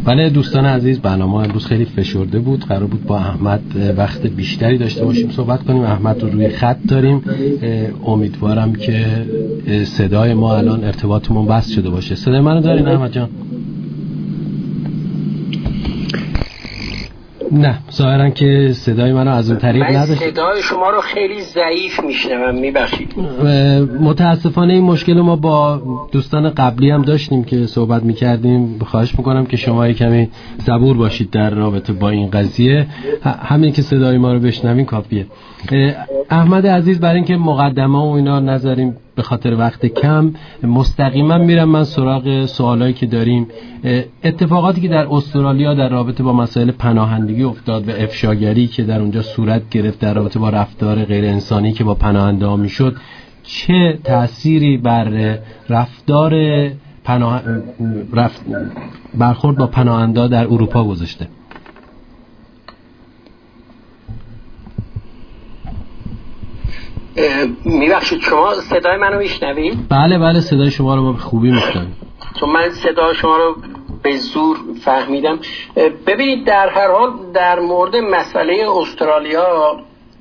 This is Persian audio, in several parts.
بله دوستان عزیز، برنامه امروز خیلی فشرده بود. قرار بود با احمد وقت بیشتری داشته باشیم صحبت کنیم. احمد رو روی خط داریم. امیدوارم که صدای ما الان ارتباطمون بس شده باشه. صدای منو دارین احمد جان؟ نه، ظاهرا که صدای منو از اون طریق نداشت. صدای شما رو خیلی ضعیف میشنوم، میبخشید. متاسفانه این مشکل ما با دوستان قبلی هم داشتیم که صحبت میکردیم. خواهش میکنم که شما کمی صبور باشید در رابطه با این قضیه. همین که صدای ما رو بشنوین کافیه. احمد عزیز، برای اینکه مقدمه و اینا نذاریم به خاطر وقت کم، مستقیما میرم من سراغ سوالایی که داریم. اتفاقاتی که در استرالیا در رابطه با مسائل پناهندگی افتاد و افشاگری که در اونجا صورت گرفت در رابطه با رفتار غیر انسانی که با پناهنده ها میشد، چه تأثیری بر رفتار برخورد با پناهنده ها در اروپا گذاشته؟ میبخشید شما صدای منو میشنوید؟ بله صدای شما رو به خوبی میشنویم. تو من صدای شما رو به زور فهمیدم. ببینید، در هر حال در مورد مسئله استرالیا،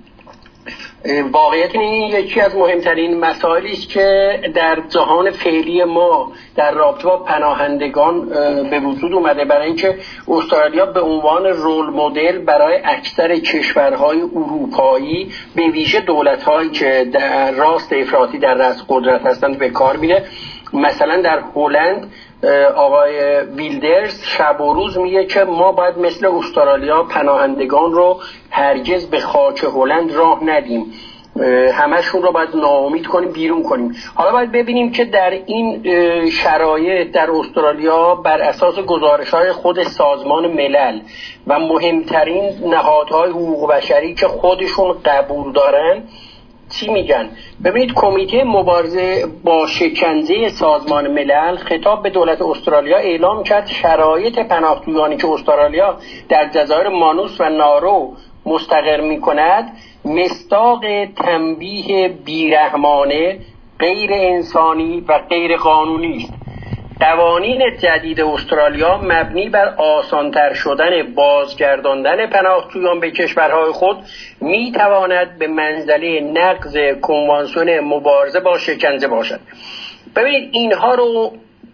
واقعیت این یکی از مهمترین مسائلی است که در جهان فعلی ما در رابطه با پناهندگان به وجود اومده، برای اینکه استرالیا به عنوان رول مدل برای اکثر کشورهای اروپایی، به ویژه دولت‌هایی که در راست افراطی در رأس قدرت هستند، به کار میره. مثلا در هلند آقای ویلدرز شب و روز میگه که ما باید مثل استرالیا پناهندگان رو هرگز به خاک هلند راه ندیم، همشون رو باید ناامید کنیم، بیرون کنیم. حالا باید ببینیم که در این شرایط در استرالیا بر اساس گزارش‌های خود سازمان ملل و مهمترین نهادهای حقوق بشری که خودشون قبول دارن چی میگن. ببینید، کمیته مبارزه با شکنجه سازمان ملل خطاب به دولت استرالیا اعلام کرد شرایط پناهجویانی که استرالیا در جزایر مانوس و نارو مستقر میکند مصداق تنبیه بیرحمانه، غیر انسانی و غیر قانونی است. قوانین جدید استرالیا مبنی بر آسانتر شدن بازگرداندن پناهجویان به کشورهای خود میتواند به منزله نقض کنوانسیون مبارزه با شکنجه باشد. ببینید، اینها رو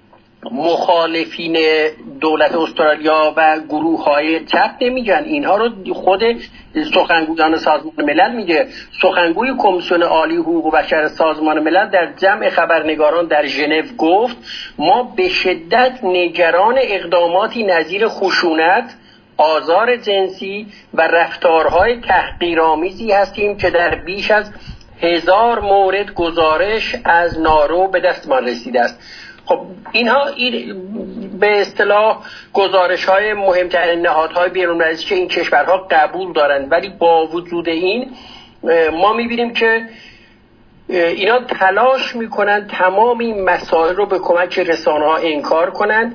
مخالفین دولت استرالیا و گروه‌های چپ نمیگن، اینها رو خود سخنگویان سازمان ملل میگه. سخنگوی کمیسیون عالی حقوق بشر سازمان ملل در جمع خبرنگاران در ژنو گفت ما به شدت نگران اقداماتی نظیر خشونت، آزار جنسی و رفتارهای تحقیرآمیزی هستیم که در بیش از 1000 مورد گزارش از نارو به دستمان رسیده است. خب اینها به اصطلاح گزارش‌های مهمترین نهادهای بیرون‌مرزی که این کشورها قبول دارند، ولی با وجود این ما می‌بینیم که اینا تلاش می‌کنند تمام این مسائل رو به کمک رسانه‌ها انکار کنند.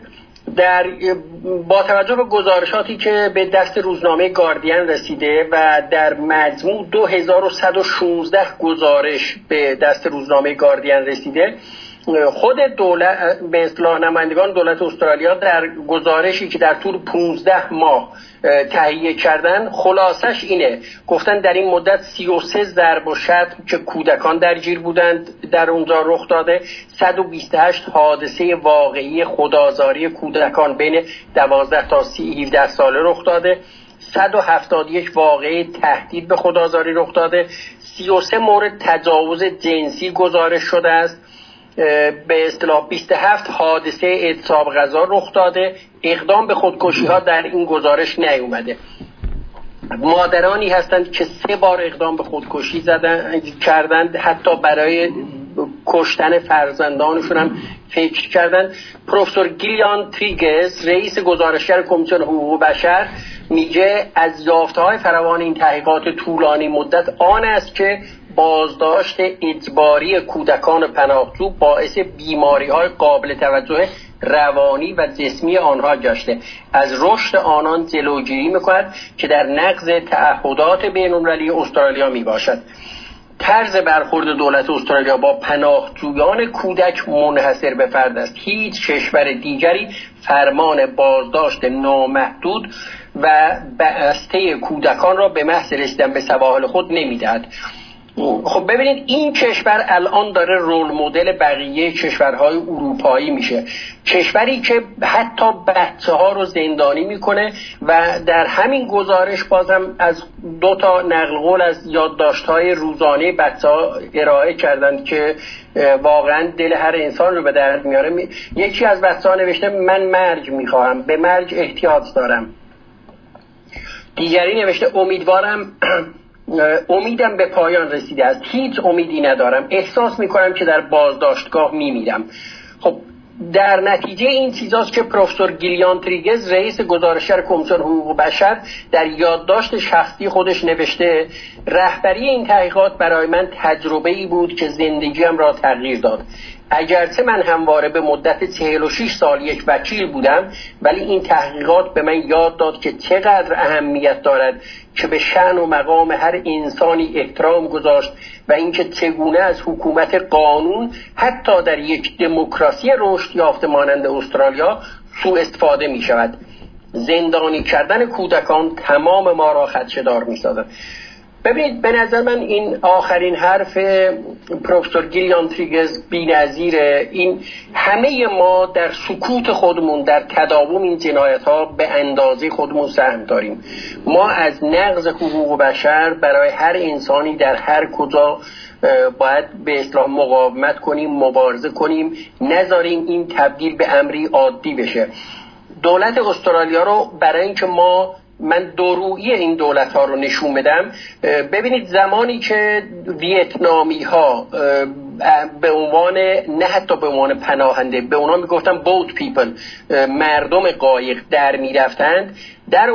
با توجه به گزارشاتی که به دست روزنامه گاردین رسیده و در مجموع 2116 گزارش به دست روزنامه گاردین رسیده، خود دولت به اصطلاح نمایندگان دولت استرالیا در گزارشی که در طول 15 ماه تهیه کردن، خلاصش اینه، گفتن در این مدت 33 ضرب و شتم که کودکان درگیر بودند در اونجا رخ داده، 128 حادثه واقعی خودآزاری کودکان بین 12 تا 17 ساله رخ داده، 171 واقعه تهدید به خودآزاری رخ داده، 33 مورد تجاوز جنسی گزارش شده است، به اصطلاح 27 حادثه اعتصاب غذا رخ داده. اقدام به خودکشی ها در این گزارش نیومده. مادرانی هستند که 3 بار اقدام به خودکشی کردند، حتی برای کشتن فرزندانشون هم فکر کردند. پروفسور گیلیان تریگز، رئیس گزارشگر کمیسیون حقوق بشر، میگه از یافته‌های فراوان این تحقیقات طولانی مدت آن است که بازداشت اجباری کودکان پناهجو باعث بیماری‌های قابل توجه روانی و جسمی آنها گشته، از رشد آنان جلوگیری می‌کند که در نقض تعهدات بین‌المللی استرالیا میباشد. طرز برخورد دولت استرالیا با پناهجویان کودک منحصر به فرد است. هیچ کشور دیگری فرمان بازداشت نامحدود و بسته کودکان را به محض رسیدن به سواحل خود نمیدهد. خب ببینید این کشور الان داره رول مدل بقیه کشورهای اروپایی میشه، کشوری که حتی بچه‌ها رو زندانی میکنه و در همین گزارش بازم از 2 تا نقل قول از یادداشت‌های روزانه بچه‌ها ارائه کردند که واقعا دل هر انسان رو به درد میاره. یکی از بچه‌ها نوشته من مرگ میخواهم، به مرگ احتیاج دارم. دیگری نوشته امیدم به پایان رسیده است، هیچ امیدی ندارم، احساس میکنم که در بازداشتگاه میمیرم. خب در نتیجه این چیزاست که پروفسور گیلیان تریگز رئیس گزارشگر کمیسیون حقوق بشر در یادداشت شخصی خودش نوشته رهبری این تحقیقات برای من تجربه‌ای بود که زندگیم را تغییر داد. اگرچه من همواره به مدت 46 سال یک وکیل بودم، ولی این تحقیقات به من یاد داد که چقدر اهمیت دارد که به شأن و مقام هر انسانی احترام گذاشت و اینکه چگونه از حکومت قانون حتی در یک دموکراسی رشد یافته مانند استرالیا سوء استفاده می شود. زندانی کردن کودکان تمام ما را خدشه‌دار می سازد. ببینید به نظر من این آخرین حرف پروفسور گیلیان تریگز بی‌نظیره. این همه ما در سکوت خودمون در تداوم این جنایت ها به اندازه خودمون سهم داریم. ما از نقض حقوق بشر برای هر انسانی در هر کجا باید به اصطلاح مقاومت کنیم، مبارزه کنیم، نذاریم این تبدیل به امری عادی بشه. دولت استرالیا رو برای اینکه من دورویی این دولت ها رو نشون بدم، ببینید زمانی که ویتنامی ها به عنوان نه حتی به عنوان پناهنده، به اونا میگفتن boat people، مردم قایق در میرفتند، در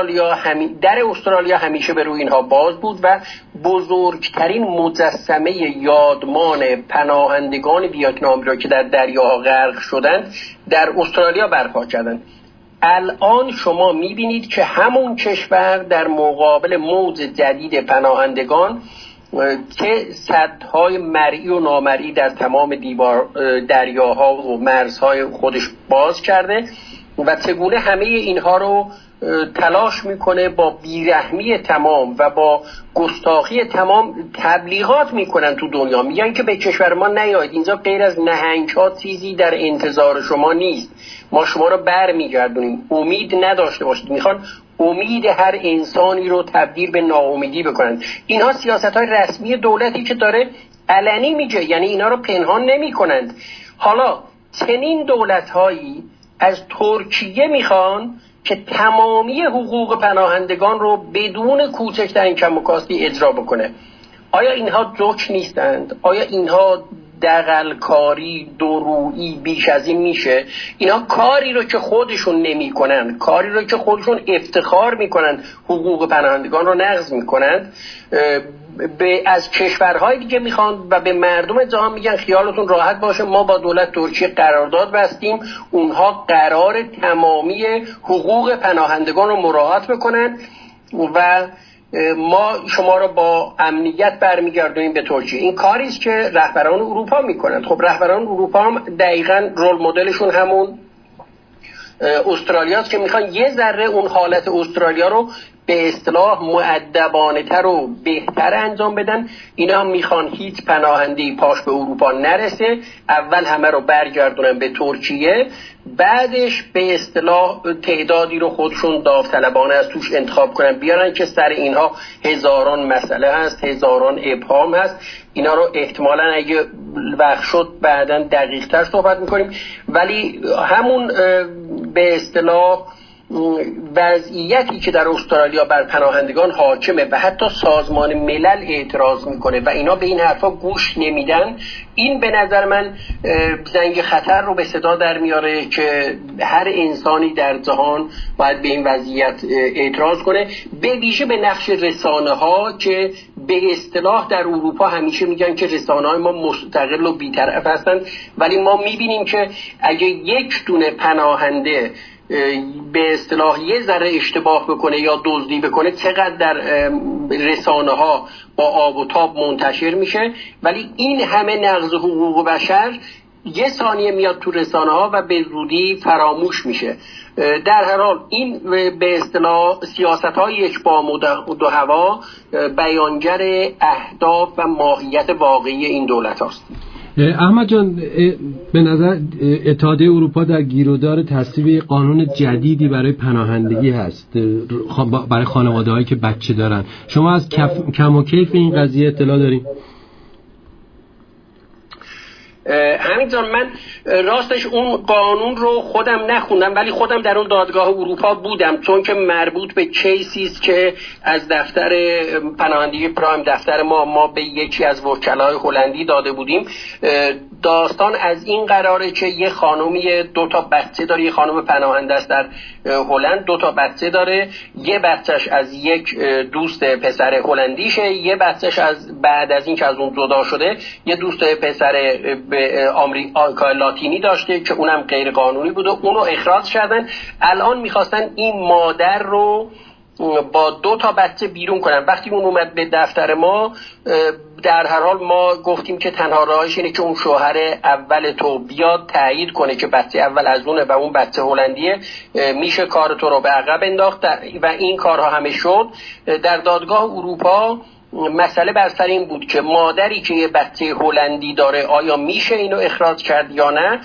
استرالیا همیشه به روی اینها باز بود و بزرگترین مجسمه یادمان پناهندگان ویتنامی را که در دریاها غرق شدند در استرالیا برپا کردند. الان شما میبینید که همون کشور در مقابل موج جدید پناهندگان که سدهای مرئی و نامرئی در تمام دریاها و مرزهای خودش باز کرده و چگونه همه اینها رو تلاش میکنه با بیرحمی تمام و با گستاخی تمام تبلیغات میکنن تو دنیا. میگن که به کشور ما نیایید، اینجا غیر از نهنگ‌ها چیزی در انتظار شما نیست، ما شما رو بر میگردونیم، امید نداشته باشید. میخوان امید هر انسانی رو تبدیل به ناامیدی بکنن. اینها سیاست‌های رسمی دولتی که داره علنی میگه، یعنی اینا رو پنهان نمی‌کنند. حالا چنین دولت‌هایی از ترکیه میخوان که تمامی حقوق پناهندگان رو بدون کوچکترین کم و کاستی اجرا بکنه. آیا اینها جوک نیستند؟ آیا اینها دغلکاری دورویی بیش از این میشه؟ اینا کاری رو که خودشون نمی کنن، کاری رو که خودشون افتخار میکنن حقوق پناهندگان رو نقض میکنند، از کشورهای دیگه میخوان و به مردم جهان میگن خیالتون راحت باشه، ما با دولت ترکیه قرارداد بستیم، اونها قرار تمامی حقوق پناهندگان رو مراعات بکنن و ما شما رو با امنیت برمیگردونیم به ترکیه. این کاری است که رهبران اروپا میکنند. خب رهبران اروپا هم دقیقاً رول مدلشون همون استرالیاست که میخوان یه ذره اون حالت استرالیا رو به اصطلاح مؤدبانه تر و بهتر انجام بدن. اینا هم میخوان هیچ پناهنده‌ای پاش به اروپا نرسه، اول همه رو برگردونن به ترکیه، بعدش به اصطلاح تعدادی رو خودشون داوطلبانه از توش انتخاب کنن بیارن که سر اینها هزاران مسئله هست، هزاران ابهام هست. اینا رو احتمالاً اگه وقت شد بعداً دقیق‌تر صحبت میکنیم، ولی همون به اصطلاح وضعیتی که در استرالیا بر پناهندگان حاکمه و حتی سازمان ملل اعتراض میکنه و اینا به این حرفا گوش نمیدن، این به نظر من زنگ خطر رو به صدا در میاره که هر انسانی در جهان باید به این وضعیت اعتراض کنه، به ویژه به نقش رسانه ها که به اصطلاح در اروپا همیشه میگن که رسانه های ما مستقل و بی‌طرف هستن، ولی ما میبینیم که اگه یک دونه پناهنده به اصطلاح یه ذره اشتباه بکنه یا دزدی بکنه چقدر در رسانه ها با آب و تاب منتشر میشه، ولی این همه نقض حقوق بشر یه ثانیه میاد تو رسانه ها و به زودی فراموش میشه. در هر حال این به اصطلاح سیاست های یک بام و دو هوا بیانگر اهداف و ماهیت واقعی این دولت هاست. احمد جان، به نظر اتحادیه اروپا در گیرودار تصویب قانون جدیدی برای پناهندگی هست برای خانواده هایی که بچه دارن. شما از کم و کیف این قضیه اطلاع دارین؟ همینطور من راستش اون قانون رو خودم نخوندم، ولی خودم در اون دادگاه اروپا بودم، چون که مربوط به کیسیست که از دفتر پناهندگی پرایم دفتر ما به یکی از وکلای هلندی داده بودیم. داستان از این قراره که یه خانومی 2 بچه داره، یه خانم پناهنده است در هلند، 2 بچه داره، یه بچهش از یک دوست پسر هلندیشه، یه بچهش از بعد از این که از اون جدا شده یه دوست پسر به آمریکا لاتینی داشته که اونم غیر قانونی بود و اونو اخراج کردن. الان میخواستن این مادر رو با 2 بچه بیرون کنن. وقتی اون اومد به دفتر ما، در هر حال ما گفتیم که تنها راهش اینه که اون شوهر اول تو بیاد تایید کنه که بچه اول از اونه و اون بچه هلندیه، میشه کار تو رو به عقب انداخت و این کارها همه شد. در دادگاه اروپا مسئله بر سر این بود که مادری که یه بچه هلندی داره آیا میشه اینو اخراج کرد یا نه.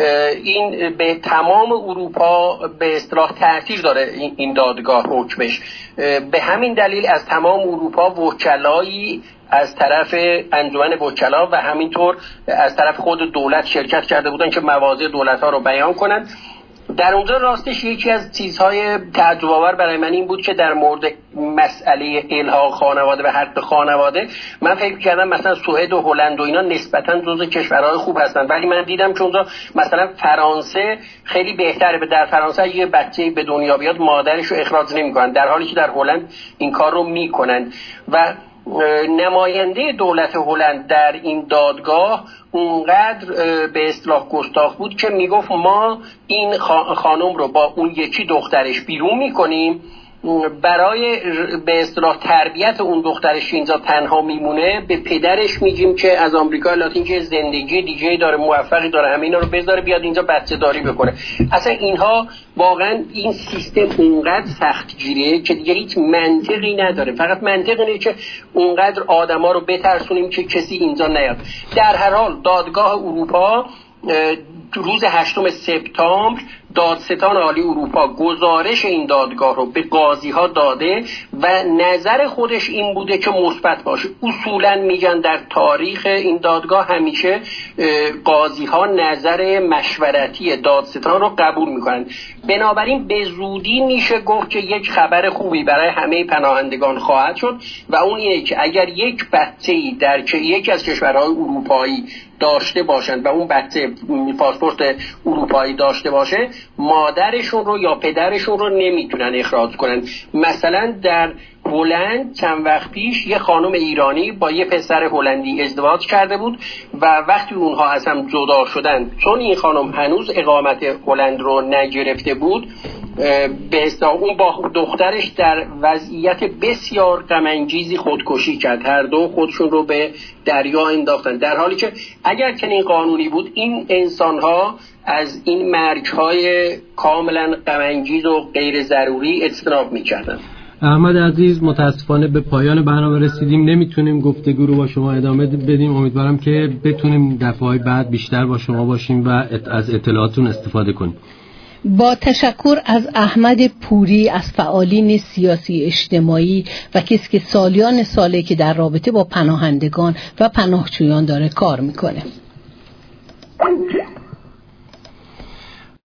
این به تمام اروپا به اصطلاح تأثیر داره این دادگاه حکمش. به همین دلیل از تمام اروپا وکلایی از طرف انجمن وکلا و همینطور از طرف خود دولت شرکت کرده بودن که مواضع دولت‌ها رو بیان کنن. در اونجا راستش یکی از چیزهای تعجب‌آور برای من این بود که در مورد مسئله الحاق خانواده و حق خانواده من فکر کردم مثلا سوئد و هلند و اینا نسبتاً جزو کشورهای خوب هستن، ولی من دیدم که اونجا مثلا فرانسه خیلی بهتره. در فرانسه یه بچه به دنیا بیاد مادرش رو اخراج نمی‌کنن، در حالی که در هلند این کار رو می‌کنن. و نماینده دولت هلند در این دادگاه اونقدر به اصطلاح گستاخ بود که میگفت ما این خانم رو با اون یکی دخترش بیرون میکنیم، برای به اصطلاح تربیت اون دخترش اینجا تنها میمونه، به پدرش میگیم که از آمریکا لاتین که زندگی دیگه داره، موفقی داره، همه اینا رو بذاره بیاد اینجا بچه داری بکنه. اصلا اینها واقعا این سیستم اونقدر سختگیریه که دیگه هیچ منطقی نداره. فقط منطق اینه که اونقدر آدما رو بترسونیم که کسی اینجا نیاد. در هر حال دادگاه اروپا روز 8 سپتامبر دادستان عالی اروپا گزارش این دادگاه رو به قاضی ها داده و نظر خودش این بوده که مثبت باشه. اصولا میگن در تاریخ این دادگاه همیشه قاضی ها نظر مشورتی دادستان رو قبول میکنن. بنابراین به زودی میشه گفت که یک خبر خوبی برای همه پناهندگان خواهد شد و اون اینه که اگر یک بچه‌ای در یکی از کشورهای اروپایی داشته باشند و اون بچه پاسپورت اروپایی داشته باشه، مادرشون رو یا پدرشون رو نمیتونن اخراج کنن. مثلا در هلند چند وقت پیش یه خانم ایرانی با یه پسر هلندی ازدواج کرده بود و وقتی اونها از هم جدا شدن، چون این خانم هنوز اقامت هلند رو نگرفته بود، به اصطلاح اون با دخترش در وضعیت بسیار غم انگیزی خودکشی کرد. هر دو خودشون رو به دریا انداختن، در حالی که اگر چنین قانونی بود این انسان‌ها از این مرگ‌های کاملا غم انگیز و غیر ضروری اجتناب می‌کردن. احمد عزیز، متاسفانه به پایان برنامه رسیدیم، نمیتونیم گفتگو رو با شما ادامه بدیم. امیدوارم که بتونیم دفعه‌های بعد بیشتر با شما باشیم و از اطلاعاتون استفاده کنیم. با تشکر از احمد پوری، از فعالین سیاسی اجتماعی و کسی که سالیان ساله که در رابطه با پناهندگان و پناهجویان داره کار میکنه.